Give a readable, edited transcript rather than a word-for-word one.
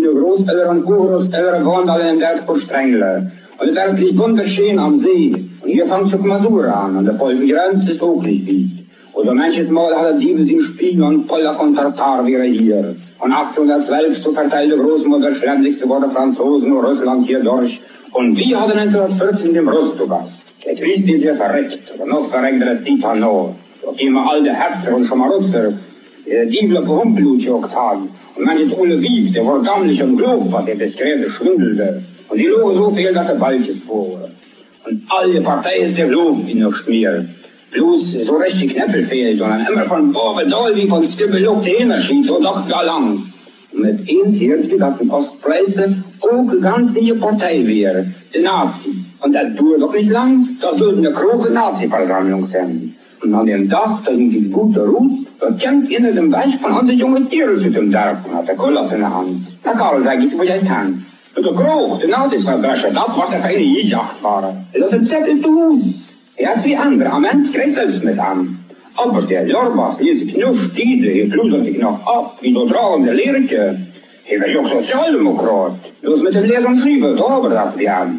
uw Großeltern und Urgroßeltern wohnen alle in der Strängle. Und es ist wirklich wunderschön am See. Und hier fängt schon Masur an, und der Pollen Grenze ist auch nicht weit. Oder manches Mal hat er Diebes im Spiel und Polak und Tartar wäre hier. Und 1812 zu verteilte Großmutter schlemmt sich sogar der Franzosen und Russland hier durch. Und wir hatten 1914 den Rostogas. Der Krieg ist ja verreckt, aber noch verreckt der Titanor. Auf immer alte Herzer und Schamarusser, die wir auf Humpelblut gejuckt haben. Und manches Ole Wieg, der war gammelig und grob, was der diskrete schwindelte. Und die logen so viel, dass er bald ist vor. Und alle Parteien der Lob in der Schmier. Bloß so recht die Knäppel fehlt, sondern immer von Borbedol wie von Stibbelluck die Hinterschien, so doch galant. Und mit eins hört dass in Ostpreise auch eine ganz neue Partei wäre, die Nazis. Und das dauert doch nicht lang, da sollten eine große Nazi-Versammlung sein. Und an dem Dach, da liegt die gute Ruth, da kämpft in dem Weich von an den jungen Tieren zu dem Darf und hat der Koloss in der Hand. Na Karl, sag ich, wo ich kann. Und der Groß, der Nazis verdreschen, das war der feine Jäjachtfahrer. Das ist ein Fuß. Er hat wie andere, am Ende kriegt es mit an. Aber der Lorbas, hier ist Knusch, hier flüstert sich noch ab, wie so trauernde Lerche. Hier ist auch Sozialdemokrat. Bloß mit dem leeren Schriebel, da überdacht wir an.